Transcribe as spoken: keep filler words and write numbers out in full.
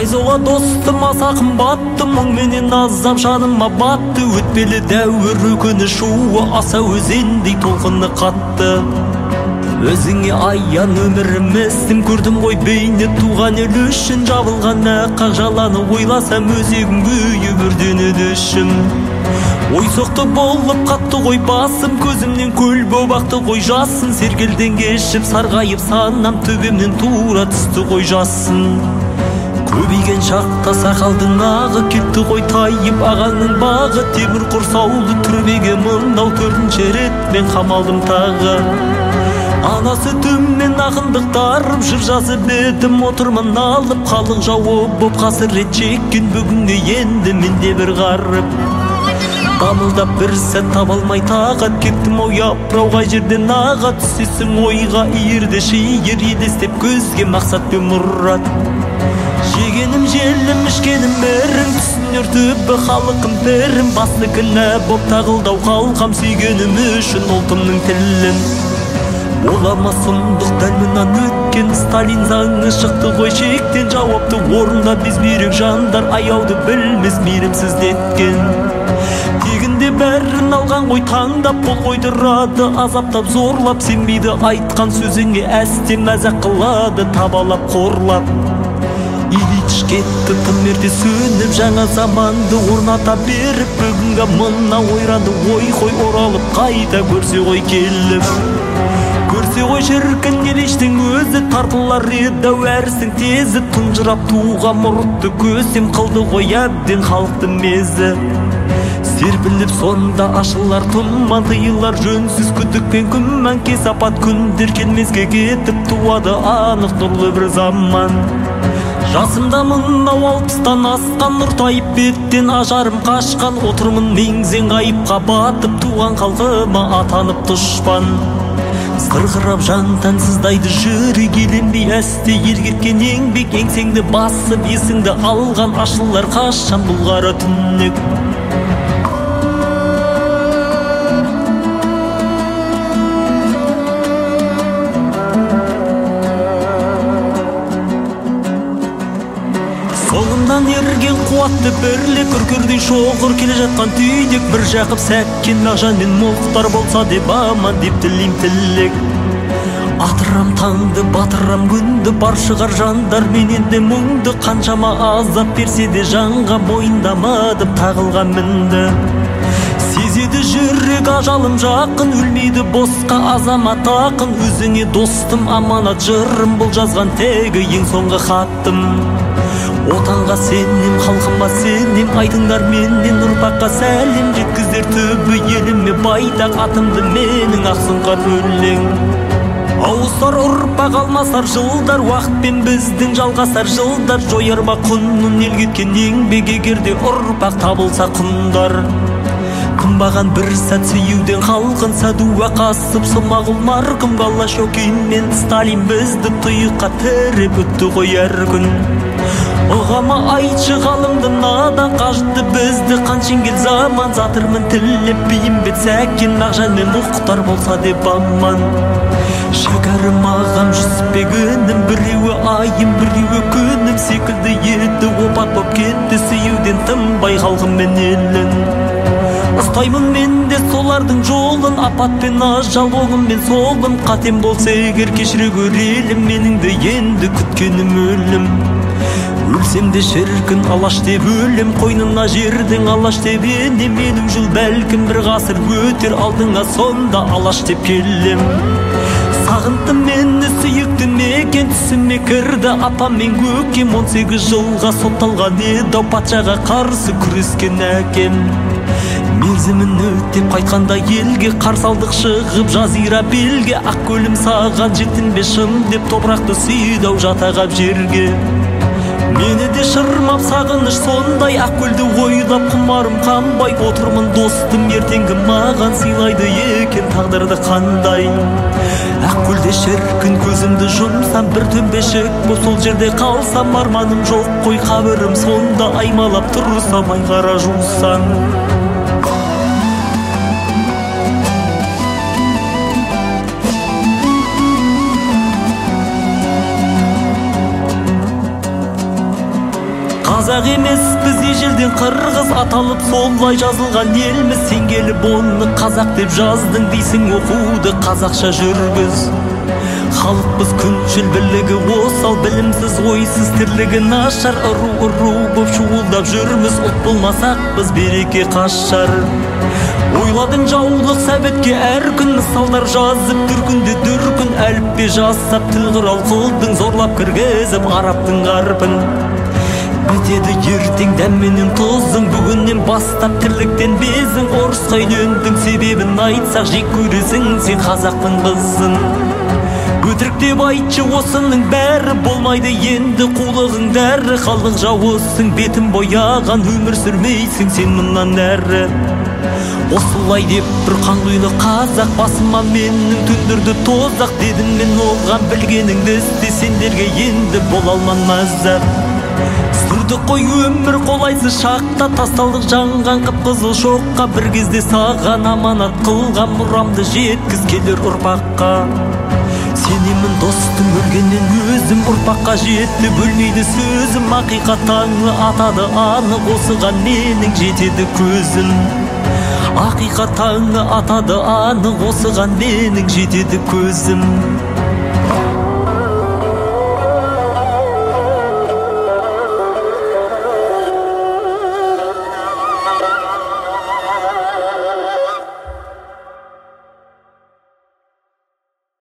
Файзоға достым аса қымбатты, мұң менен азап жаныма батты. Өтпелі дәуір өкіні шуы аса өзендей толқыны қатты. Өзіңе аян өміріміздің көрдім ғой бейне туған ел үшін жабылған аққа жаланы ойласам өзегім күйіп өртенеді ішім. Ой соқты болып қатты ғой басым, көзімнен көл боп ақты ғой жасын. Сергелден кешіп сарғайып санам, төбемнен тура түсті ғой жасын. Көбейген шақта сақалдың ағы кетті ғой тайып ағаңның бағы. Темір құрсаулы түрмеге мынау төртінші рет мен қамалдым тағы. Анасы түммен ақындықтарым жыр жазып едім, отырмын алып халық жауы боп қасірет шеккен бүгінге енді менде бір ғарып. Дамылдап бір сәт таба алмай тағат кеттім ой апыр-ау қай жерден аға түсесің ойға иірді шиыр елестеп көзге мақсат пен мұрат. Жегенім желім ішкенім мәрім түсінер түбі халықым бәрім басты кінә боп тағылдау қалқам сүйгенім үшін ұлтымның тілін. Олама сұмдық дәл мұнан өткен Сталин заңы шықты ғой шектен жауапты орында біз бүйрек жандар аяуды білмес мейірімсіздеткен. Тегінде бәрін алған ғой таңдап қол қойдырады азаптап зорлап сенбейді айтқан сөзіңе әстен мәзақ қылады табалап қорлап. Ильич кетті тым ерте сөніп жаңа заманды орната беріп бүгінгі мына ойранды ой қой оралып қайта көрсе ғой келіп. Көрсе ғой шіркін елештің өзі тартылар еді әрісің тезі тұнжырап туға мұртты көсем қылды ғой әбден халықты мезі. Серпіліп сонда ашылар тұман тыйылар жөнсіз күдік пен күмән кесапат күндер келмеске кетіп туады анық нұрлы бір заман. Жасымда мынау алпыстан асқан нұртайып беттен ажарым қашқан отырмын меңзең ғайыпқа батып туған халқыма атанып дұшпан. Сырғырап жантан сыздайды жүрек еленбей әсте ергеткен еңбек еңсеңді басып есіңді алған ашылар қашан бұлғары түнек. Соңымнан ерген қуатты бірлік үркердей шоғыр келе жатқан түйдек бір жақып сәккен Мағжан мен Мұхтар болса деп аман деп тілейм тілек. Атырам таңды батырам күнді бар шығар жандар менен де мұңды қаншама азап берсе де жанға мойындамадым тағылған мінді. Сезеді жүрек ажалым жақын өлмейді босқа азамат ақын өзіңе достым аманат жырым бұл жазған тегі ең соңғы хаттым. Отанға сенем, халқыма сенем, айтыңдар менен ұрпаққа сәлем жеткіздер түбі еліме байтақ атымды менің ақсұңқар өлең. Ауысар ұрпақ алмасар жылдар уақытпен біздің жалғасар жылдар жояр ма құнын ел кеткен еңбек егерде ұрпақ табылса құндар. Кымбаған бір сәт сүюден халқын сәдуа қасып Смағұл марқым Голощекин мен Сталин бізді тұйыққа тіреп өтті ғой әр күн. Оғама айтшы ғалымды надан қажытты бізді қаншенгел заман затырмын тіліп бейімбет сәкен Мағжан мен Мұхтар болса деп аман. Шәкәрім ағам жүсіпбегінім біреуі айым біреуі күнім секілді еді опат боп кетті сүюден тынбай халқым мен елін. Ұстаймын мен де солардың жолын апат пен ажал оғым мен солым қатем болса егер кешіре көрелім менің де енді күткенім өлім. Өлсем де шіркін алаш деп өлім қойнына жердің алаш деп ене менің жыл бәлкім бір ғасыр өтер алдыңа сонда алаш деп келем. Сағынтым мені сүйікті мекен түсіме кірді апам мен көкем он сегіз жылға сотталған еді патшаға қарсы күрескен әкем. Мерзімін өтеп қайтқанда елге қарсы алдық шығып жазира белге ақ көлім саған жеттің бе шын деп топырақты сүйді-ау жатағап жерге. Мені де шырмап сағыныш сондай ақ көлді ойлап құмарым қанбай отырмын достым ертеңгі маған сыйлайды екен тағдырды қандай. Ақ көлде шіркін көзімді жұмсам бір төмбешік боп сол жерде қалсам арманым жоқ қой қабірім сонда аймалап тұрсам айқара жусам. қазақ емес біз ежелден қырғыз аталып солай жазылған елміз. Сен келіп оны қазақ деп жаздың дейсің, оқуды қазақша жүргіз. Халықпыз күншіл бірлігі осал, білімсіз ойсыз тірлігі нашар. Ұру ұру боп шуылдап жүрміз, ұлт болмасақ біз береке қашар. Ойладың жаулық сәбетке әр күн, мысалдар жазып түркінді дүркін. Әліппе жасап тіл құрал қылдың, зорлап кіргізіп арабтың қарпын. Бітеді ертең дәмменен тозың, бүгіннен бастап тірліктен безің. Орысқа үйлендің себебін айтсақ жек көресің сен қазақтың қызын. Өтірік деп айтшы осының бәрі, болмайды енді қулығың дәрі. Халық жауысың, бетін бояған, өмір сүрмейсің сен мұнан әрі. Осылай деп бір қанқұйлы қазақ, басыма менің түндірді тозақ. Дедім мен оған білгеніңді істе, сендерге енді бола алман мазақ. Сүрді қой өмір қолайсыз шақта, тасталдық жанған қып-қызыл шоққа. Бір кезде саған аманат қылған мұрамды жеткіз келер ұрпаққа. Сенемін достым өлгеннен өзім, ұрпаққа жетті бөлмейді сөзім. Ақиқат таңы атады анық, осыған менің жетеді көзім. Ақиқат таңы атады анық, осыған менің жетеді көзім.